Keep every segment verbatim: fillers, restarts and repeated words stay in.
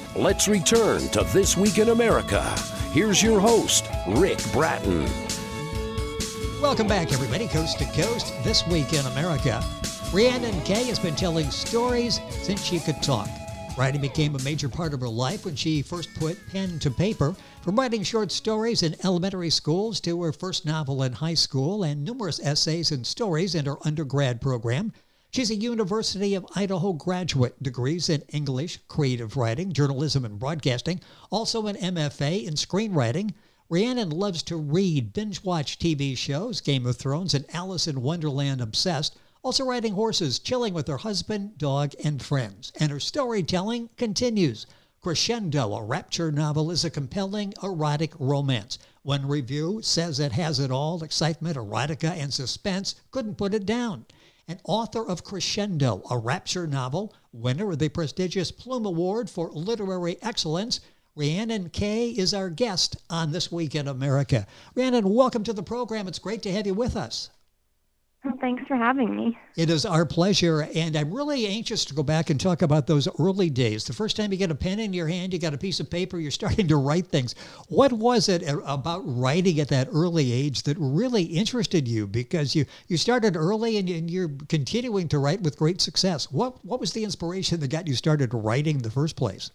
Let's return to This Week in America. Here's your host, Rick Bratton. Welcome back, everybody, coast to coast. This Week in America. Rhiannon Kay has been telling stories since she could talk. Writing became a major part of her life when she first put pen to paper. From writing short stories in elementary schools to her first novel in high school and numerous essays and stories in her undergrad program, she's a University of Idaho graduate, degrees in English, creative writing, journalism, and broadcasting, also an M F A in screenwriting. Rhiannon loves to read, binge-watch T V shows, Game of Thrones, and Alice in Wonderland obsessed, also riding horses, chilling with her husband, dog, and friends. And her storytelling continues. Crescendo, a rapture novel, is a compelling erotic romance. One review says it has it all, excitement, erotica, and suspense. Couldn't put it down. And author of Crescendo, a rapture novel, winner of the prestigious Plume Award for Literary Excellence, Rhiannon Kay is our guest on This Week in America. Rhiannon, welcome to the program. It's great to have you with us. Well, thanks for having me. It is our pleasure, and I'm really anxious to go back and talk about those early days. The first time you get a pen in your hand, you got a piece of paper, you're starting to write things. What was it about writing at that early age that really interested you? Because you, you started early and, you, and you're continuing to write with great success. What what was the inspiration that got you started writing in the first place?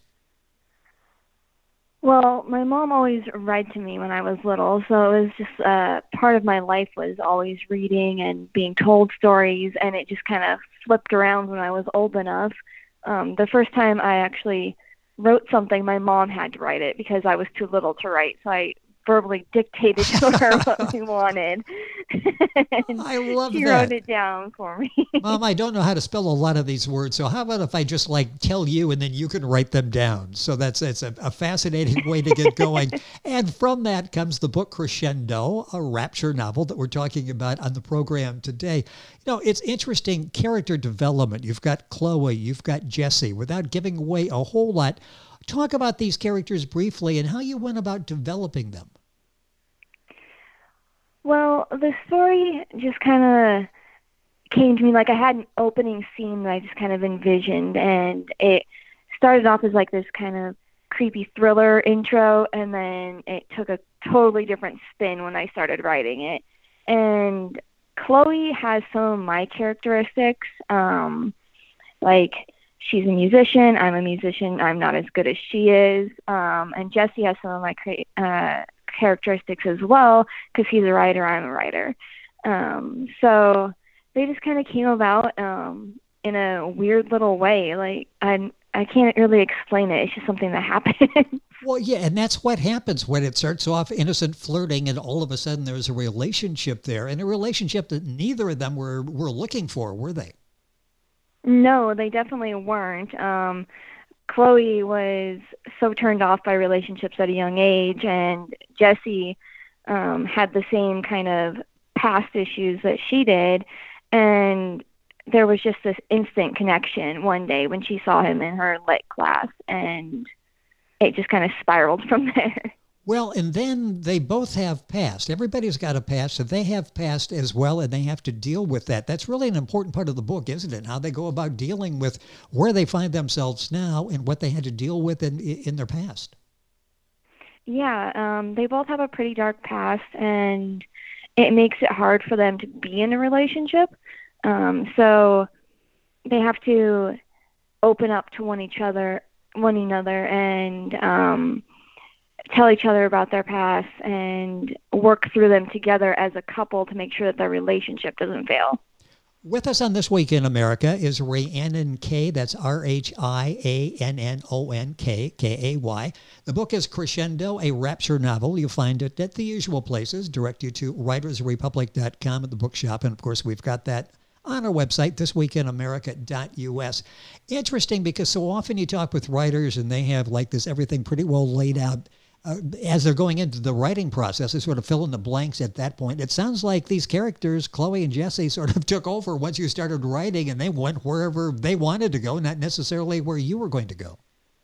Well, my mom always read to me when I was little, so it was just uh, part of my life was always reading and being told stories, and it just kind of flipped around when I was old enough. Um, the first time I actually wrote something, my mom had to write it because I was too little to write, so I verbally dictated to her what we wanted. I love she that. She wrote it down for me. Mom, I don't know how to spell a lot of these words, so how about if I just like tell you and then you can write them down? So that's it's a, a fascinating way to get going. And from that comes the book Crescendo, a rapture novel that we're talking about on the program today. You know, it's interesting character development. You've got Chloe, you've got Jesse. Without giving away a whole lot, talk about these characters briefly and how you went about developing them. Well, the story just kind of came to me like I had an opening scene that I just kind of envisioned, and it started off as like this kind of creepy thriller intro, and then it took a totally different spin when I started writing it. And Chloe has some of my characteristics, um, like she's a musician, I'm a musician, I'm not as good as she is, um, and Jesse has some of my cre- uh characteristics as well because he's a writer, I'm a writer. Um, so they just kind of came about um, in a weird little way. Like I, I can't really explain it. It's just something that happened. Well, yeah, and that's what happens when it starts off innocent flirting and all of a sudden there's a relationship there, and a relationship that neither of them were, were looking for, were they? No, they definitely weren't. Um, Chloe was so turned off by relationships at a young age, and Jesse um, had the same kind of past issues that she did, and there was just this instant connection one day when she saw him in her lit class, and it just kind of spiraled from there. Well, and then they both have past. Everybody's got a past, so they have past as well, and they have to deal with that. That's really an important part of the book, isn't it? How they go about dealing with where they find themselves now and what they had to deal with in in their past. Yeah, um, they both have a pretty dark past, and it makes it hard for them to be in a relationship. Um, so they have to open up to one each other, one another, and um, tell each other about their past and work through them together as a couple to make sure that their relationship doesn't fail. With us on This Week in America is Rhiannon Kay. That's R H I A N N O N K, K A Y. The book is Crescendo, a rapture novel. You'll find it at the usual places. Direct you to writers republic dot com at the bookshop. And, of course, we've got that on our website, this week in america dot U S. Interesting because so often you talk with writers and they have like this everything pretty well laid out. Uh, as they're going into the writing process, they sort of fill in the blanks at that point. It sounds like these characters, Chloe and Jesse, sort of took over once you started writing and they went wherever they wanted to go, not necessarily where you were going to go.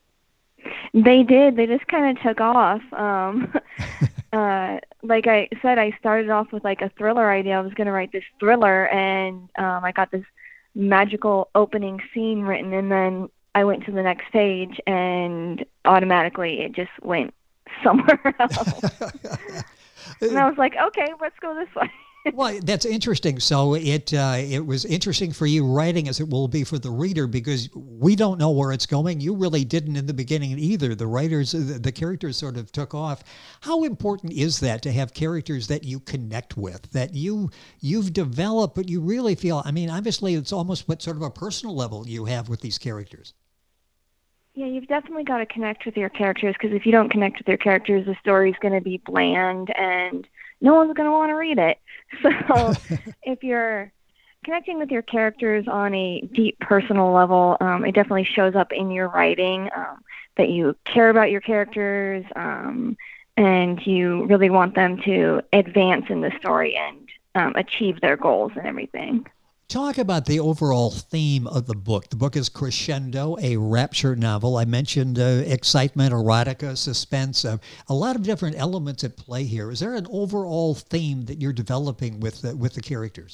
They did. They just kind of took off. Um, uh, like I said, I started off with like a thriller idea. I was going to write this thriller, and um, I got this magical opening scene written, and then I went to the next page and automatically it just went somewhere else. And I was like, okay, let's go this way. Well, that's interesting. So it uh, it was interesting for you writing as it will be for the reader, because we don't know where it's going. You really didn't in the beginning either. The writers, the, the characters sort of took off. How important is that to have characters that you connect with, that you, you've developed, but you really feel, I mean, obviously it's almost what sort of a personal level you have with these characters. Yeah, you've definitely got to connect with your characters, because if you don't connect with your characters, the story's going to be bland and no one's going to want to read it. So if you're connecting with your characters on a deep personal level, um, it definitely shows up in your writing, um, that you care about your characters, um, and you really want them to advance in the story and um, achieve their goals and everything. Talk about the overall theme of the book. The book is Crescendo, a rapture novel. I mentioned uh, excitement, erotica, suspense, uh, a lot of different elements at play here. Is there an overall theme that you're developing with the, with the characters?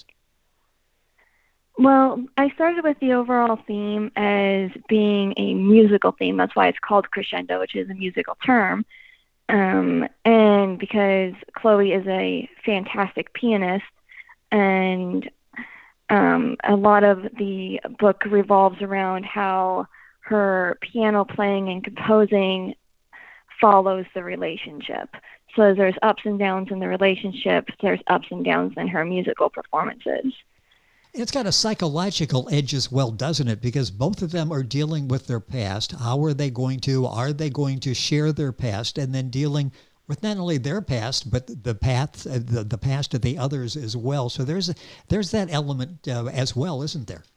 Well, I started with the overall theme as being a musical theme. That's why it's called crescendo, which is a musical term. Um, and because Chloe is a fantastic pianist, and Um, a lot of the book revolves around how her piano playing and composing follows the relationship. So there's ups and downs in the relationship. There's ups and downs in her musical performances. It's got a psychological edge as well, doesn't it? Because both of them are dealing with their past. How are they going to, are they going to share their past, and then dealing with not only their past, but the path, the, the past of the others as well. So there's a, there's that element uh, as well, isn't there?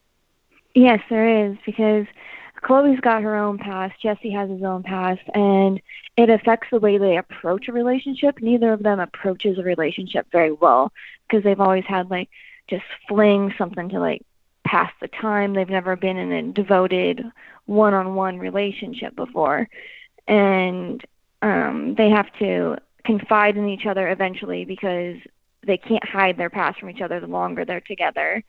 Yes, there is, because Chloe's got her own past, Jesse has his own past, and it affects the way they approach a relationship. Neither of them approaches a relationship very well, because they've always had, like, just fling something to, like, pass the time. They've never been in a devoted one-on-one relationship before. And Um, they have to confide in each other eventually, because they can't hide their past from each other the longer they're together.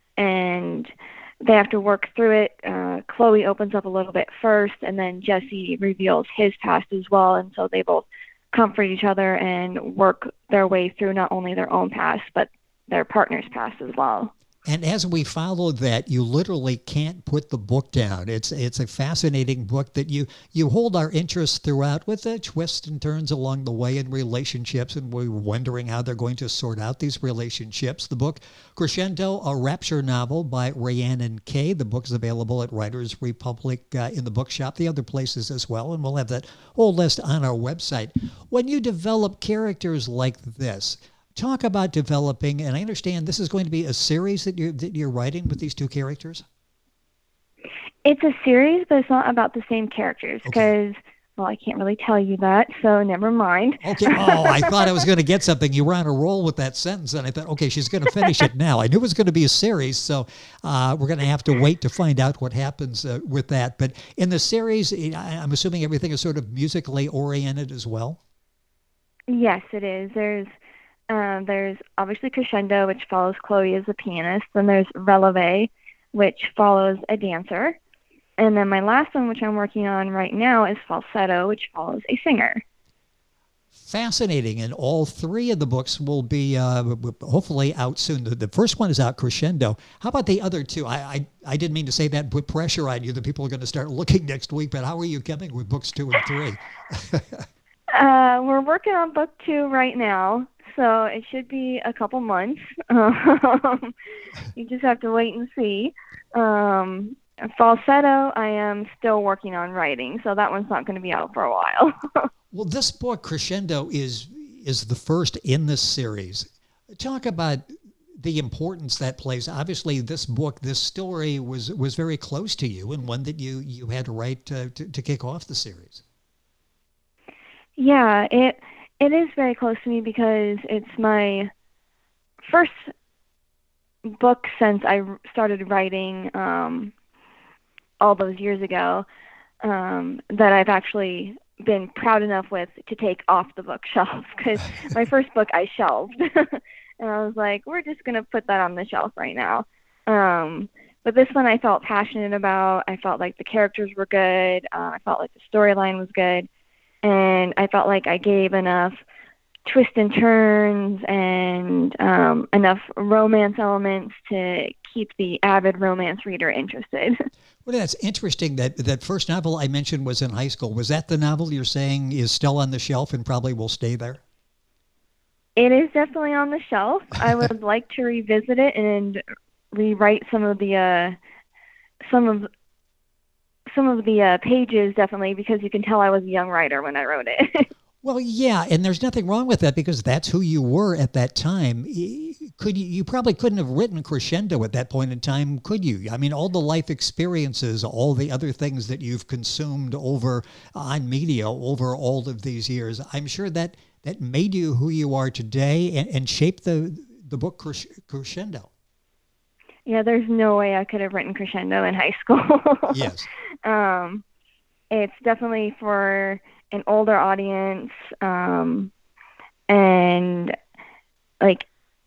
And they have to work through it. Uh, Chloe opens up a little bit first, and then Jesse reveals his past as well. And so they both comfort each other and work their way through not only their own past, but their partner's past as well. And as we follow that, you literally can't put the book down. It's it's a fascinating book that you, you hold our interest throughout, with the twists and turns along the way in relationships, and we're wondering how they're going to sort out these relationships. The book, Crescendo, a rapture novel by Rhiannon Kay. The book is available at Writers Republic uh, in the bookshop, the other places as well, and we'll have that whole list on our website. When you develop characters like this, talk about developing, and I understand this is going to be a series that you're, that you're writing with these two characters? It's a series, but it's not about the same characters, because, okay. well, I can't really tell you that, so never mind. Okay. Oh, I thought I was going to get something. You were on a roll with that sentence, and I thought, okay, she's going to finish it now. I knew it was going to be a series, so uh, we're going to have to wait to find out what happens uh, with that. But in the series, I'm assuming everything is sort of musically oriented as well? Yes, it is. There's Um, there's obviously Crescendo, which follows Chloe as a pianist. Then there's Releve, which follows a dancer. And then my last one, which I'm working on right now, is Falsetto, which follows a singer. Fascinating. And all three of the books will be uh, hopefully out soon. The, the first one is out, Crescendo. How about the other two? I, I, I didn't mean to say that, put pressure on you that people are going to start looking next week, but how are you coming with books two and three? uh, we're working on book two right now. So it should be a couple months. Um, you just have to wait and see. Um, Falsetto, I am still working on writing, so that one's not going to be out for a while. Well, this book, Crescendo, is is the first in this series. Talk about the importance that plays. Obviously, this book, this story was was very close to you, and one that you, you had to write to, to, to kick off the series. Yeah, it... It is very close to me, because it's my first book since I started writing um, all those years ago um, that I've actually been proud enough with to take off the bookshelf, because my first book I shelved. And I was like, we're just going to put that on the shelf right now. Um, but this one I felt passionate about. I felt like the characters were good. Uh, I felt like the storyline was good. And I felt like I gave enough twists and turns and um, enough romance elements to keep the avid romance reader interested. Well, that's interesting. That that first novel I mentioned was in high school. Was that the novel you're saying is still on the shelf and probably will stay there? It is definitely on the shelf. I would like to revisit it and rewrite some of the uh, some of some of the uh, pages, definitely, because you can tell I was a young writer when I wrote it. Well, yeah, and there's nothing wrong with that because that's who you were at that time. Could you, you probably couldn't have written Crescendo at that point in time, could you? I mean, all the life experiences, all the other things that you've consumed over on media over all of these years, I'm sure that that made you who you are today and, and shaped the the book Crescendo. Yeah, there's no way I could have written Crescendo in high school. Yes. Um, it's definitely for an older audience, um, and like,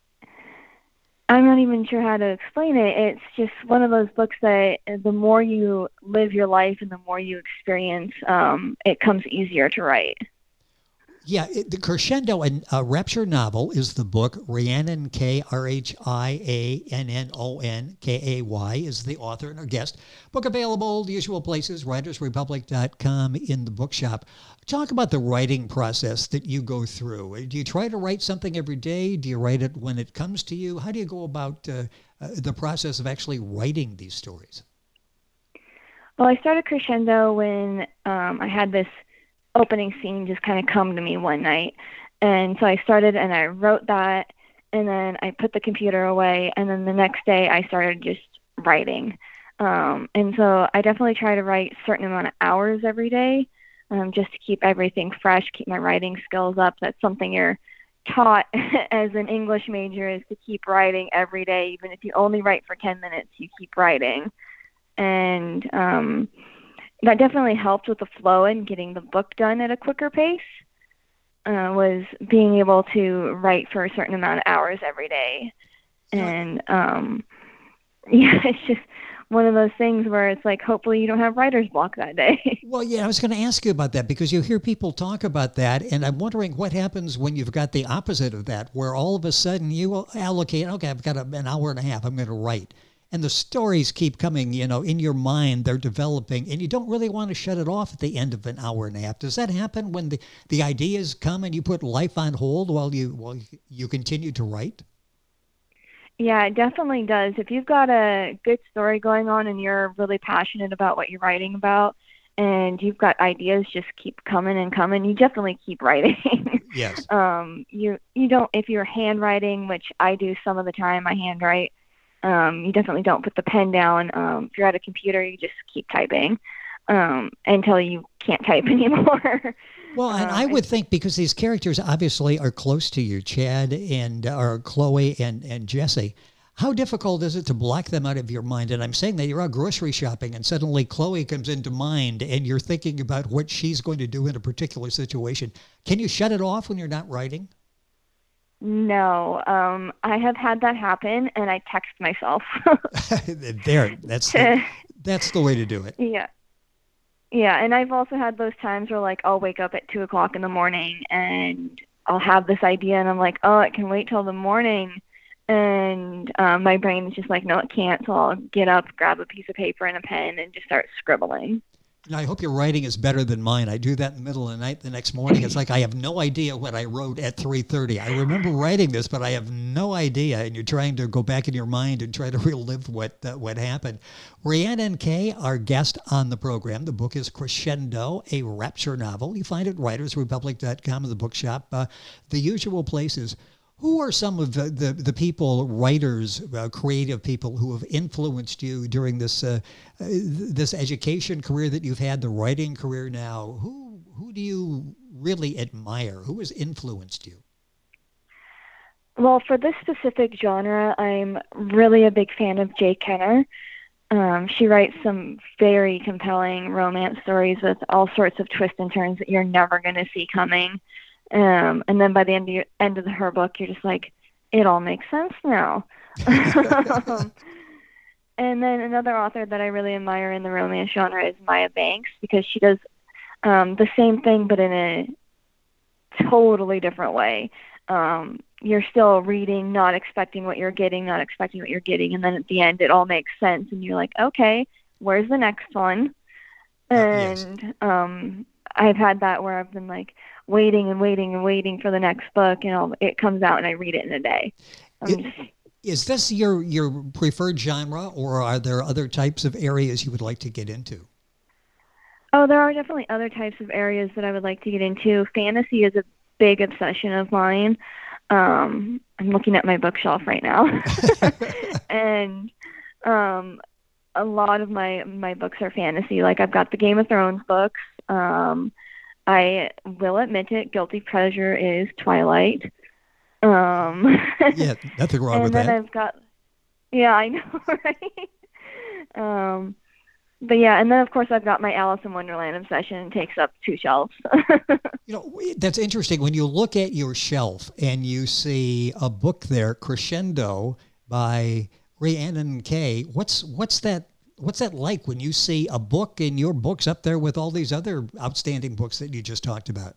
I'm not even sure how to explain it. It's just one of those books that the more you live your life and the more you experience, um, it comes easier to write. Yeah, it, the Crescendo, and uh, Rapture novel is the book. Rhiannon, K R H I A N N O N K A Y, is the author and our guest. Book available, the usual places, writers republic dot com, in the bookshop. Talk about the writing process that you go through. Do you try to write something every day? Do you write it when it comes to you? How do you go about uh, uh, the process of actually writing these stories? Well, I started Crescendo when um, I had this opening scene just kind of come to me one night. And so I started and I wrote that, and then I put the computer away, and then the next day I started just writing. Um, and so I definitely try to write a certain amount of hours every day, um, just to keep everything fresh, keep my writing skills up. That's something you're taught as an English major, is to keep writing every day. Even if you only write for ten minutes, you keep writing. And um that definitely helped with the flow and getting the book done at a quicker pace, uh, was being able to write for a certain amount of hours every day. And, um, yeah, it's just one of those things where it's like, hopefully you don't have writer's block that day. Well, yeah, I was going to ask you about that because you hear people talk about that, and I'm wondering what happens when you've got the opposite of that, where all of a sudden you allocate, okay, I've got a, an hour and a half, I'm going to write. And the stories keep coming, you know, in your mind, they're developing, and you don't really want to shut it off at the end of an hour and a half. Does that happen when the, the ideas come and you put life on hold while you while you continue to write? Yeah, it definitely does. If you've got a good story going on and you're really passionate about what you're writing about, and you've got ideas just keep coming and coming, you definitely keep writing. Yes. um, you you don't, if you're handwriting, which I do some of the time, I handwrite. Um, you definitely don't put the pen down. Um, if you're at a computer, you just keep typing um, until you can't type anymore. Well, and um, I would think because these characters obviously are close to you, Chad and or Chloe and, and Jesse, how difficult is it to block them out of your mind? And I'm saying that you're out grocery shopping and suddenly Chloe comes into mind and you're thinking about what she's going to do in a particular situation. Can you shut it off when you're not writing? No, um, I have had that happen, and I text myself. There, that's the, that's the way to do it. Yeah, yeah, and I've also had those times where, like, I'll wake up at two o'clock in the morning, and I'll have this idea, and I'm like, oh, it can wait till the morning, and um, my brain is just like, no, it can't. So I'll get up, grab a piece of paper and a pen, and just start scribbling. Now, I hope your writing is better than mine. I do that in the middle of the night the next morning. It's like I have no idea what I wrote at three thirty. I remember writing this, but I have no idea. And you're trying to go back in your mind and try to relive what uh, what happened. Rhiannon K., our guest on the program. The book is Crescendo, a Rapture novel. You find it at writers republic dot com in the bookshop. Uh, the usual places. Who are some of the, the, the people, writers, uh, creative people who have influenced you during this uh, uh, this education career that you've had, the writing career now? Who who do you really admire? Who has influenced you? Well, for this specific genre, I'm really a big fan of Jay Kenner. Um, she writes some very compelling romance stories with all sorts of twists and turns that you're never going to see coming. Um, and then by the end of, your, end of her book, you're just like, it all makes sense now. um, and then another author that I really admire in the romance genre is Maya Banks, because she does um, the same thing but in a totally different way. Um, you're still reading, not expecting what you're getting, not expecting what you're getting, and then at the end it all makes sense, and you're like, okay, where's the next one? And uh, yes. um, I've had that where I've been like waiting and waiting and waiting for the next book, and I'll, it comes out and I read it in a day. It, just, is this your, your preferred genre, or are there other types of areas you would like to get into? Oh, there are definitely other types of areas that I would like to get into. Fantasy is a big obsession of mine. Um, I'm looking at my bookshelf right now. and um, a lot of my, my books are fantasy. Like, I've got the Game of Thrones books. Um, I will admit it, guilty pleasure is Twilight. Um, yeah, nothing wrong and with then that. I've got, yeah, I know, right? um, but yeah, and then of course I've got my Alice in Wonderland obsession. It takes up two shelves. You know, that's interesting. When you look at your shelf and you see a book there, Crescendo by Rhiannon Kay, what's what's that what's that like when you see a book in your books up there with all these other outstanding books that you just talked about?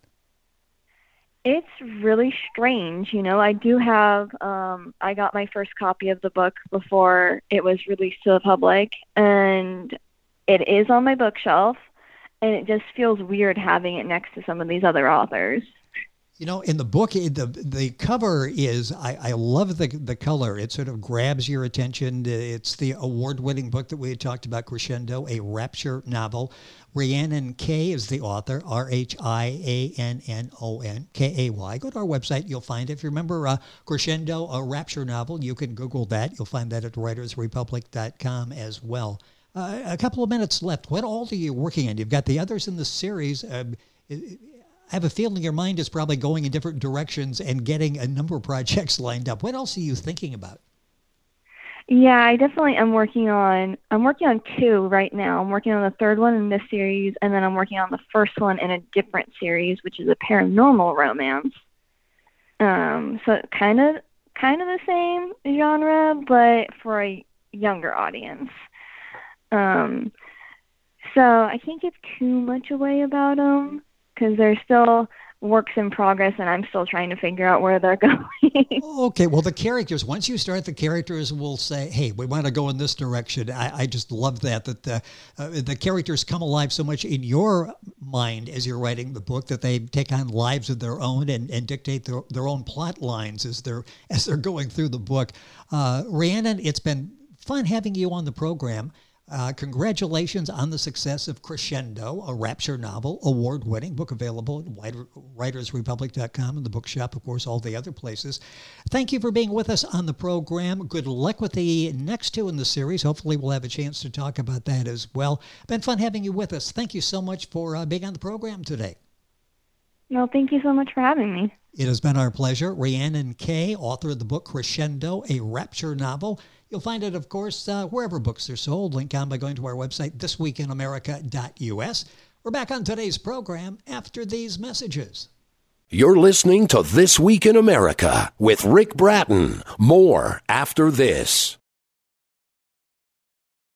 It's really strange. You know, I do have, um, I got my first copy of the book before it was released to the public, and it is on my bookshelf, and it just feels weird having it next to some of these other authors. You know, in the book, the the cover is, I, I love the the color. It sort of grabs your attention. It's the award-winning book that we had talked about, Crescendo, a rapture novel. Rhiannon Kay is the author, R H I A N N O N K A Y. Go to our website, you'll find it. If you remember uh, Crescendo, a rapture novel, you can Google that. You'll find that at writers republic dot com as well. Uh, a couple of minutes left. What all are you working on? You've got the others in the series. Uh, I have a feeling your mind is probably going in different directions and getting a number of projects lined up. What else are you thinking about? Yeah, I definitely am working on, I'm working on two right now. I'm working on the third one in this series, and then I'm working on the first one in a different series, which is a paranormal romance. Um, so kind of, kind of the same genre, but for a younger audience. Um, so I can't give too much away about them, because they're still works in progress, and I'm still trying to figure out where they're going. Okay, well, the characters, once you start, the characters will say, hey, we want to go in this direction. I, I just love that, that the, uh, the characters come alive so much in your mind as you're writing the book that they take on lives of their own and, and dictate their, their own plot lines as they're, as they're going through the book. Uh, Rhiannon, it's been fun having you on the program. Uh, congratulations on the success of Crescendo, a rapture novel, award-winning book available at writers republic dot com and the bookshop, of course, all the other places. Thank you for being with us on the program. Good luck with the next two in the series. Hopefully we'll have a chance to talk about that as well. Been fun having you with us. Thank you so much for uh, being on the program today. No, thank you so much for having me. It has been our pleasure. Rhiannon Kay, author of the book Crescendo, a rapture novel. You'll find it, of course, uh, wherever books are sold. Link on by going to our website, this week in america dot u s. We're back on today's program after these messages. You're listening to This Week in America with Rick Bratton. More after this.